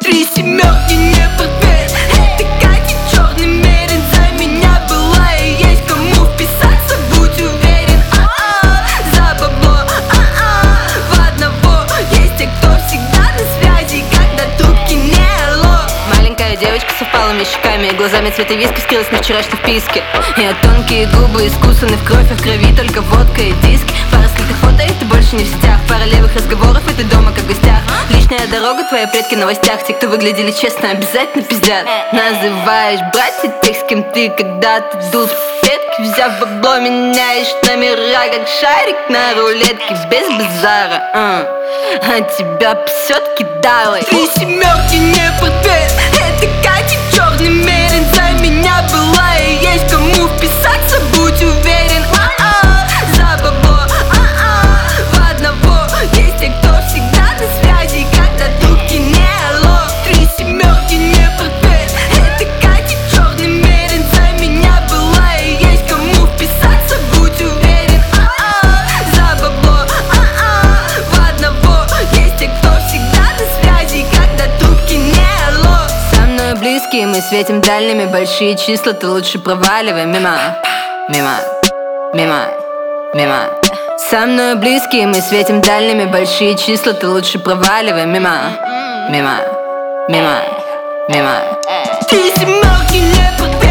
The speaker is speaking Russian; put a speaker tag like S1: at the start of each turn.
S1: 3 семерки, не портфель. Это Катя, черный мерин. За меня была и есть кому вписаться, будь уверен. За бабло, в одного есть те, кто всегда на связи, когда трубки не алло.
S2: Маленькая девочка с впалыми щеками и глазами цвета виски скрылась на вчерашней вписке. Ее тонкие губы искусаны в кровь, а в крови только водка и диски. Пара скрытых фото, и ты больше не в сетях. Пара левых разговоров, и ты дома как в гостях. Лишняя дорога, твои предки в новостях. Те, кто выглядели честно, обязательно пиздят. Называешь братья тех, с кем ты когда-то дул с петки. Взяв бабло, меняешь номера, как шарик на рулетке. Без базара, а тебя псет кидалой.
S1: 3 семерки, не портфель. Это Катя, черный мерин. За меня была и есть кому вписаться, будь уверен. За бабло, в одного есть те, кто всегда на связи, когда трубки не алло. 3 семерки, не портфель. Это Катя, черный мерин. За меня была и есть кому вписаться, будь уверен. За бабло, в одного есть те, кто всегда на связи, когда трубки не алло.
S2: Со мной близкие, мы светим дальними. Большие числа, ты лучше проваливай мимо, мимо, мимо, мимо. Со мной близкие, мы светим дальними. Большие числа, ты лучше проваливай мимо, мимо, мимо, мимо.
S1: 3 семерки, не портфель.